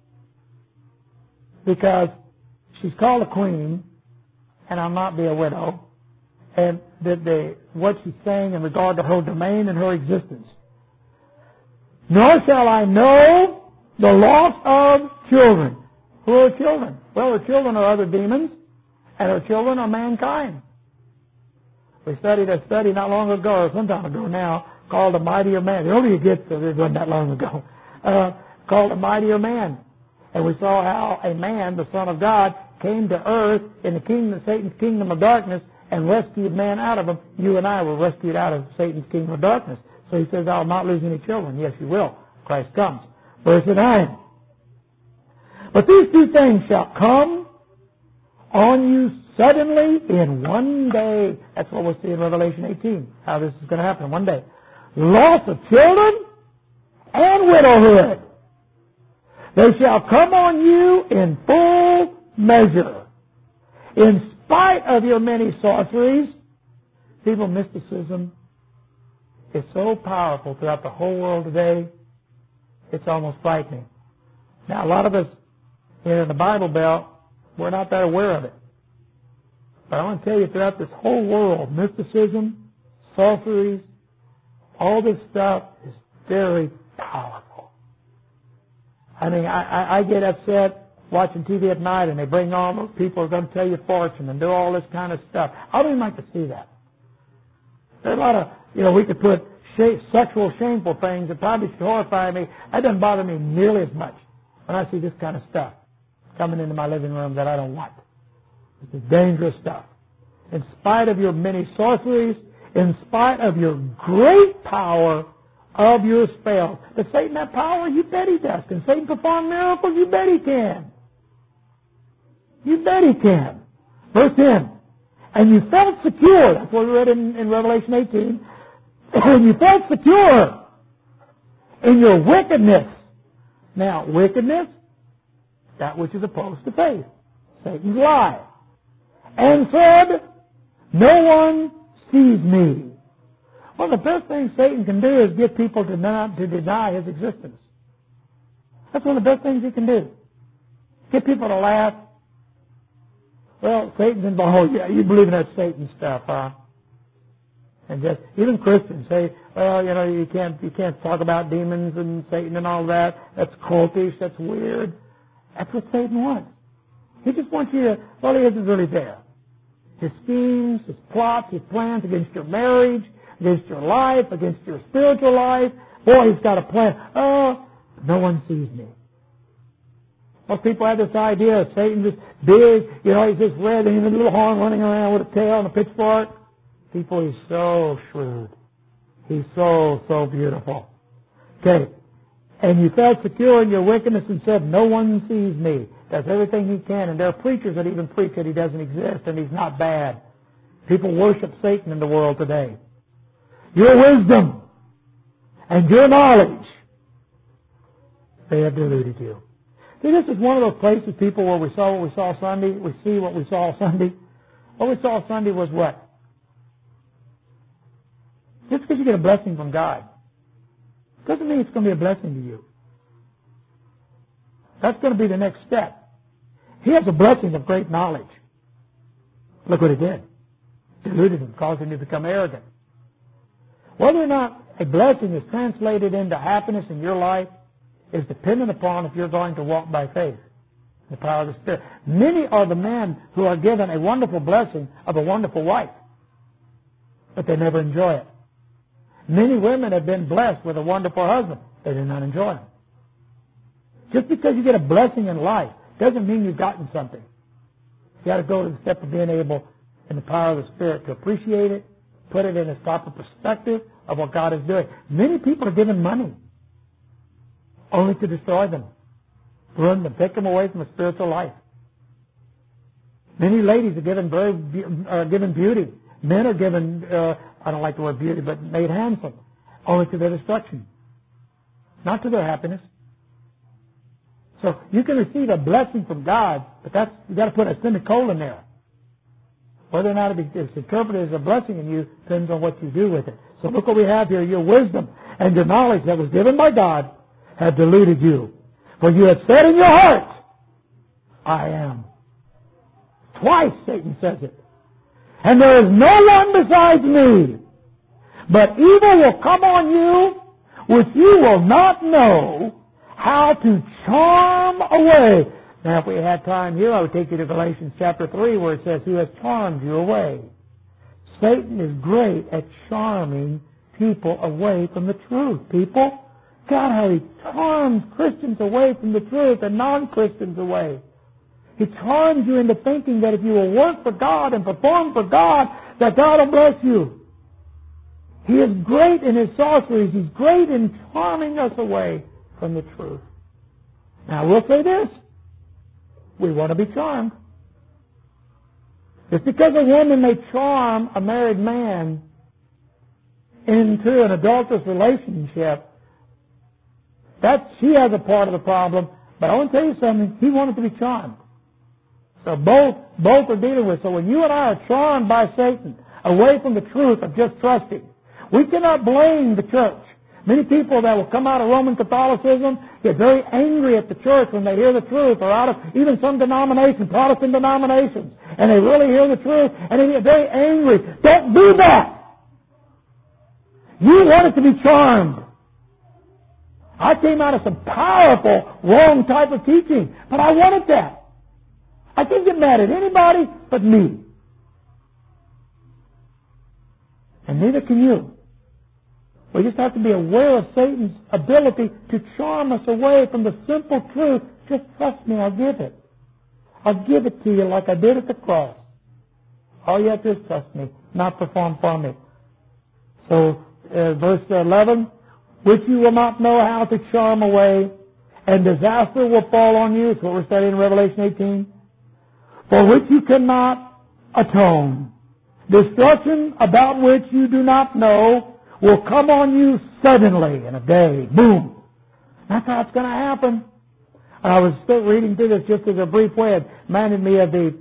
Because she's called a queen, and I'll not be a widow. And what she's saying in regard to her domain and her existence. Nor shall I know the loss of children. Who are children? Well, her children are other demons, and her children are mankind. We studied a study not long ago, or some time ago now, called a mightier man. The older you get, it wasn't that long ago, called a mightier man. And we saw how a man, the Son of God, came to earth in the kingdom, Satan's kingdom of darkness, and rescued man out of him. You and I were rescued out of Satan's kingdom of darkness. So he says, I'll not lose any children. Yes, you will. Christ comes. Verse 9. But these two things shall come on you suddenly in one day. That's what we'll see in Revelation 18, how this is going to happen in one day. Loss of children and widowhood. They shall come on you in full measure. In spite of your many sorceries, people, mysticism is so powerful throughout the whole world today, it's almost frightening. Now, a lot of us here in the Bible Belt, we're not that aware of it. But I want to tell you, throughout this whole world, mysticism, sorceries, all this stuff is very powerful. I mean, I get upset watching TV at night and they bring on those people who are going to tell you fortune and do all this kind of stuff. I don't even like to see that. There are a lot of, we could put sexual, shameful things that probably should horrify me. That doesn't bother me nearly as much when I see this kind of stuff coming into my living room that I don't want. This is dangerous stuff. In spite of your many sorceries, in spite of your great power of your spells. Does Satan have power? You bet he does. Can Satan perform miracles? You bet he can. You bet he can. Verse 10. And you felt secure. That's what we read in Revelation 18. And you felt secure in your wickedness. Now, wickedness, that which is opposed to faith. Satan's lie. And said, no one sees me. One of the best things Satan can do is get people to deny his existence. That's one of the best things he can do. Get people to laugh. Well, Satan's involved. Yeah, you believe in that Satan stuff, huh? And just even Christians say, well, you can't talk about demons and Satan and all that. That's cultish. That's weird. That's what Satan wants. He just wants you to. Well, he isn't really there. His schemes, his plots, his plans against your marriage, against your life, against your spiritual life. Boy, he's got a plan. Oh, no one sees me. Most people have this idea of Satan just big, he's just red and a little horn running around with a tail and a pitchfork. People, he's so shrewd. He's so beautiful. Okay. And you felt secure in your wickedness and said, no one sees me. Does everything he can. And there are preachers that even preach that he doesn't exist and he's not bad. People worship Satan in the world today. Your wisdom and your knowledge, they have deluded you. See, this is one of those places, people, where we saw what we saw Sunday. We see what we saw Sunday. What we saw Sunday was what? Just because you get a blessing from God doesn't mean it's going to be a blessing to you. That's going to be the next step. He has a blessing of great knowledge. Look what he did. Deluded him, caused him to become arrogant. Whether or not a blessing is translated into happiness in your life is dependent upon if you're going to walk by faith, the power of the Spirit. Many are the men who are given a wonderful blessing of a wonderful wife, but they never enjoy it. Many women have been blessed with a wonderful husband. They do not enjoy him. Just because you get a blessing in life doesn't mean you've gotten something. You got to go to the step of being able, in the power of the Spirit, to appreciate it, put it in its proper perspective of what God is doing. Many people are given money only to destroy them, ruin them, take them away from a spiritual life. Many ladies are given beauty. Men are given, I don't like the word beauty, but made handsome, only to their destruction, not to their happiness. So you can receive a blessing from God, but you got to put a semicolon there. Whether or not it's interpreted as a blessing in you depends on what you do with it. So look what we have here. Your wisdom and your knowledge that was given by God have deluded you. For you have said in your heart, I am. Twice Satan says it. And there is no one besides me. But evil will come on you, which you will not know how to charm away. Now, if we had time here, I would take you to Galatians chapter 3, where it says, who has charmed you away. Satan is great at charming people away from the truth. People, God, how He charms Christians away from the truth and non-Christians away. He charms you into thinking that if you will work for God and perform for God, that God will bless you. He is great in His sorceries. He's great in charming us away from the truth. Now, we'll say this. We want to be charmed. Just because a woman may charm a married man into an adulterous relationship, that she has a part of the problem. But I want to tell you something. He wanted to be charmed. So both are dealing with. So when you and I are charmed by Satan away from the truth of just trusting, we cannot blame the church. Many people that will come out of Roman Catholicism get very angry at the church when they hear the truth, or out of even some denominations, Protestant denominations, and they really hear the truth, and they get very angry. Don't do that! You want it to be charmed. I came out of some powerful, wrong type of teaching, but I wanted that. I can't get mad at anybody but me. And neither can you. We just have to be aware of Satan's ability to charm us away from the simple truth. Just trust me, I'll give it. I'll give it to you like I did at the cross. All you have to do is trust me, not perform for me. So, verse 11, which you will not know how to charm away, and disaster will fall on you. That's what we're studying in Revelation 18. For which you cannot atone. Destruction about which you do not know will come on you suddenly in a day. Boom. That's how it's going to happen. I was still reading through this just as a brief way. It reminded me of the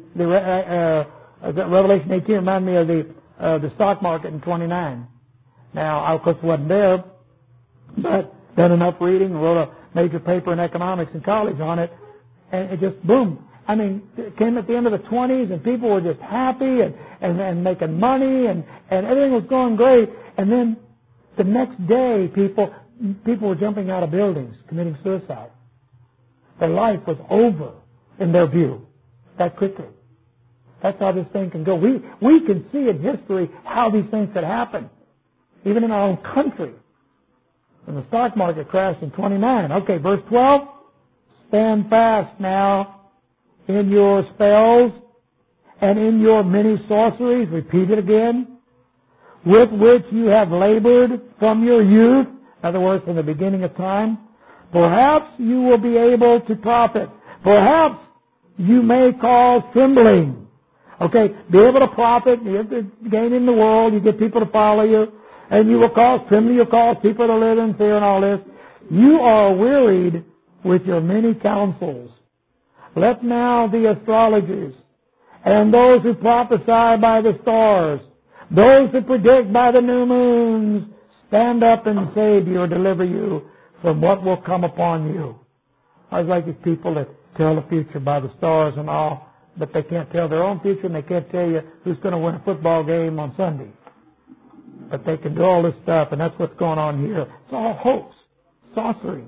Revelation 18 reminded me of the stock market in 29. Now, I, of course, wasn't there, but done enough reading, wrote a major paper in economics in college on it, and it just, boom. I mean, it came at the end of the 20s, and people were just happy and making money, and everything was going great. And then the next day, people were jumping out of buildings, committing suicide. Their life was over in their view that quickly. That's how this thing can go. We can see in history how these things could happen, even in our own country. When the stock market crashed in 29. Okay, verse 12. Stand fast now in your spells and in your many sorceries. Repeat it again. With which you have labored from your youth. In other words, from the beginning of time. Perhaps you will be able to profit. Perhaps you may cause trembling. Okay, be able to profit. You have to gain in the world. You get people to follow you. And you will cause trembling. You'll cause people to live in fear and all this. You are wearied with your many counsels. Let now the astrologers and those who prophesy by the stars, those who predict by the new moons, stand up and save you or deliver you from what will come upon you. I was like these people that tell the future by the stars and all, but they can't tell their own future and they can't tell you who's going to win a football game on Sunday. But they can do all this stuff, and that's what's going on here. It's all hoax, sorcery.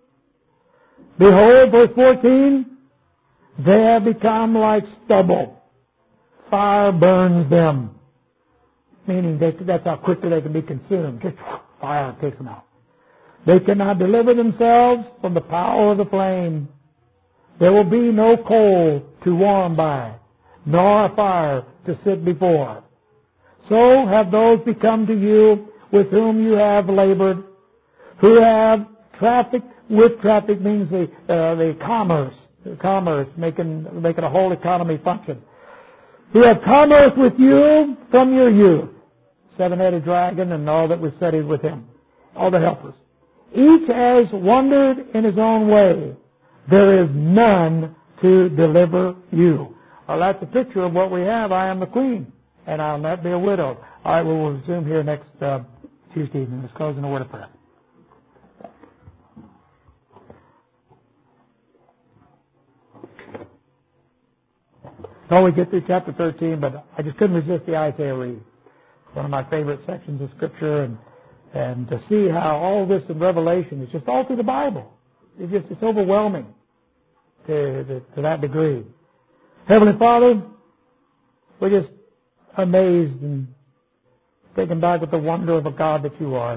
Behold, verse 14, they have become like stubble. Fire burns them. Meaning that's how quickly they can be consumed. Just fire takes them out. They cannot deliver themselves from the power of the flame. There will be no coal to warm by, nor a fire to sit before. So have those become to you with whom you have labored, who have trafficked. With traffic means the commerce, making a whole economy function. Who have commerce with you from your youth. Seven-headed dragon and all that was studied with him. All the helpers. Each has wandered in his own way. There is none to deliver you. Well, that's a picture of what we have. I am the queen, and I'll not be a widow. All right, we'll resume here next Tuesday evening. Let's close in a word of prayer. So we get through chapter 13, but I just couldn't resist the Isaiah read. One of my favorite sections of Scripture, and to see how all this in Revelation is just all through the Bible. It's overwhelming to that degree. Heavenly Father, we're just amazed and taken back with the wonder of a God that you are.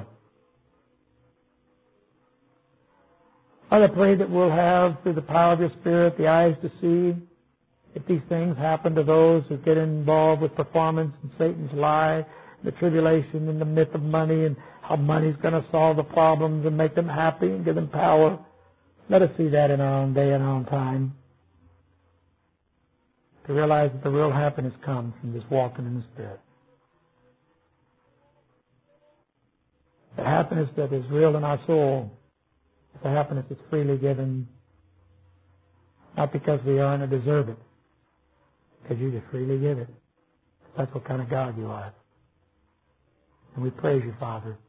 Father, I pray that we'll have, through the power of your Spirit, the eyes to see if these things happen to those who get involved with performance and Satan's lie, the tribulation and the myth of money and how money's going to solve the problems and make them happy and give them power. Let us see that in our own day and our own time. To realize that the real happiness comes from just walking in the Spirit. The happiness that is real in our soul is the happiness that's freely given, not because we earn or deserve it, because you just freely give it. That's what kind of God you are. And we praise you, Father.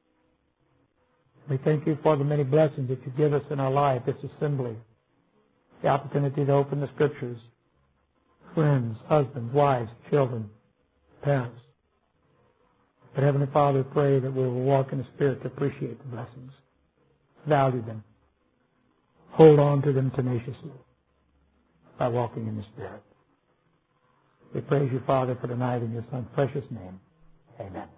We thank you for the many blessings that you give us in our life, this assembly, the opportunity to open the Scriptures, friends, husbands, wives, children, parents. But Heavenly Father, pray that we will walk in the Spirit to appreciate the blessings, value them, hold on to them tenaciously by walking in the Spirit. We praise you, Father, for tonight in your Son's precious name. Amen.